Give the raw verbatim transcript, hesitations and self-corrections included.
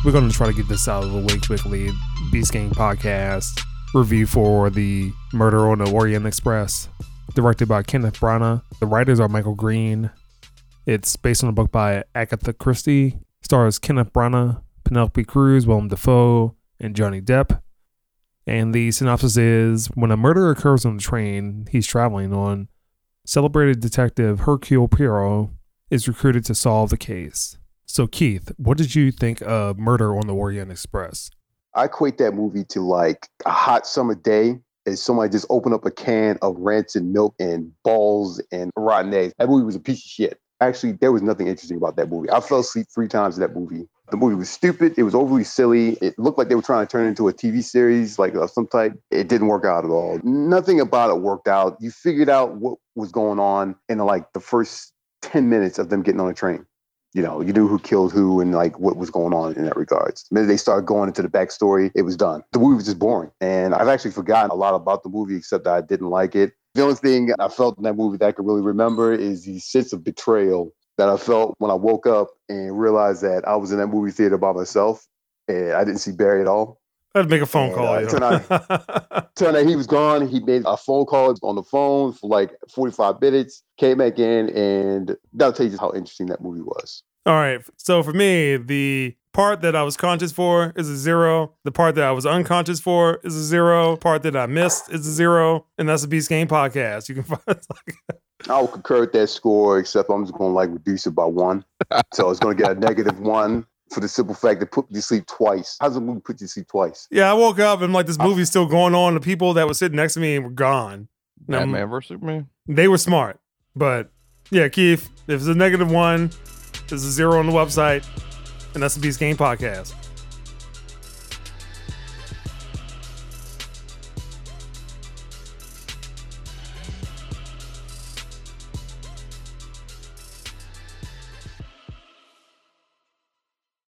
we're going to try to get this out of the way quickly. Beast Gang Podcast review for the Murder on the Orient Express, directed by Kenneth Branagh. The writers are Michael Green. It's based on a book by Agatha Christie. Stars Kenneth Branagh, Penelope Cruz, Willem Dafoe, and Johnny Depp. And the synopsis is, when a murder occurs on the train he's traveling on, celebrated detective Hercule Poirot is recruited to solve the case. So Keith, what did you think of Murder on the Orient Express? I equate that movie to like a hot summer day as somebody just opened up a can of rancid milk and balls and rotten eggs. That movie was a piece of shit. Actually, there was nothing interesting about that movie. I fell asleep three times in that movie. The movie was stupid. It was overly silly. It looked like they were trying to turn it into a T V series, like of some type. It didn't work out at all. Nothing about it worked out. You figured out what was going on in like the first ten minutes of them getting on a train. You know, you knew who killed who and like what was going on in that regards. The minute they started going into the backstory, it was done. The movie was just boring. And I've actually forgotten a lot about the movie, except that I didn't like it. The only thing I felt in that movie that I could really remember is the sense of betrayal that I felt when I woke up and realized that I was in that movie theater by myself and I didn't see Barry at all. I'd make a phone and, call. Uh, turned, out, turned out he was gone. He made a phone call on the phone for like forty-five minutes, came back in, and that'll tell you just how interesting that movie was. All right. So for me, the part that I was conscious for is a zero. The part that I was unconscious for is a zero. The part that I missed is a zero. And that's the Beast Game Podcast. You can find it. I will concur with that score, except I'm just going to like reduce it by one. So it's going to get a negative one for the simple fact that put you to sleep twice. How's a movie put you to sleep twice? Yeah, I woke up and like this movie's still going on. The people that were sitting next to me were gone. Batman versus Superman. They were smart. But yeah, Keith, if it's a negative one, there's a zero on the website. And that's the Beast Game Podcast.